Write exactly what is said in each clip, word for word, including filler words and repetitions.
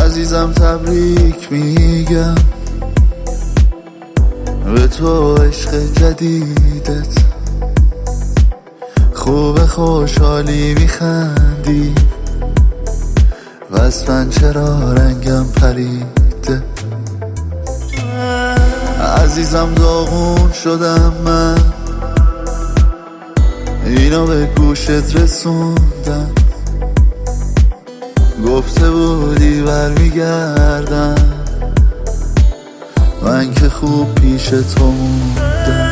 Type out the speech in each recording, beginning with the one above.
عزیزم تبریک میگم به تو عشق جدیدت، خوب خوشحالی میخندی وز چرا رنگم پریده. عزیزم داغون شدم من، اینو به گوشت رسوندم، گفته بودی برمیگردم، من که خوب پیش تو موندم.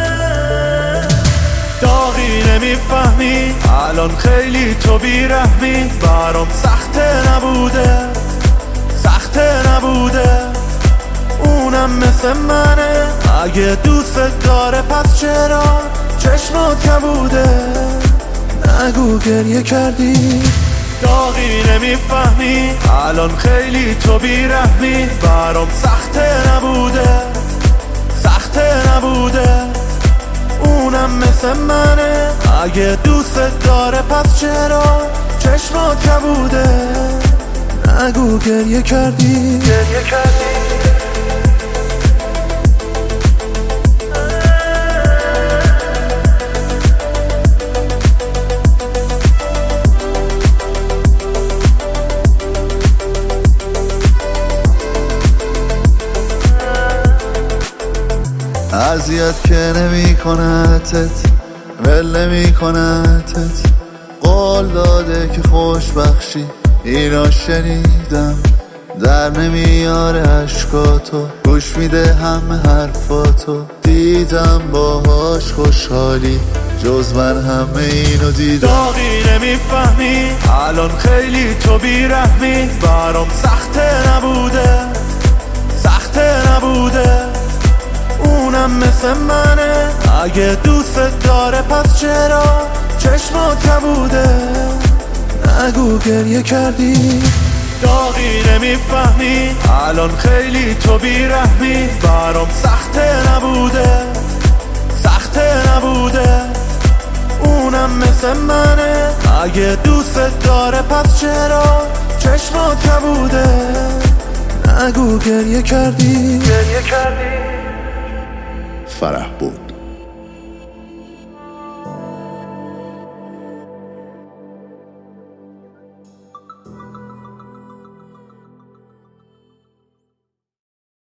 داغی نمیفهمی الان خیلی تو بیرحمی، برام سخته نبوده سخته نبوده، اونم مثل منه اگه دوست داره پس چرا چشمات کبوده. نگو گریه کردی. داغی نمیفهمی الان خیلی تو بیرحمی، برام سخته نبوده سخته نبوده، اونم مثل منه اگه دوست داره پس چرا چشمات کبوده. نگو گریه کردی گریه کردی. اذیت که نمی کنتت ول نمی کنتت، قول داده که خوش بخشی اینا شنیدم، در نمیاره عشقاتو گوش میده همه حرفاتو، دیدم باهاش خوشحالی جز من همه اینو دیدم. داغی نمیفهمی الان خیلی تو بیرحمی، برام سخته نبوده سخته نبوده، اونم مثل منه اگه دوست داره پس چرا چشمات کبوده. نگو گریه کردی. داغی نمیفهمی الان خیلی تو بیرحمی، برام سخته نبوده سخته نبوده، اونم مثل منه اگه دوست داره پس چرا چشمات کبوده. نگو گریه کردی گریه کردی. فرح بود.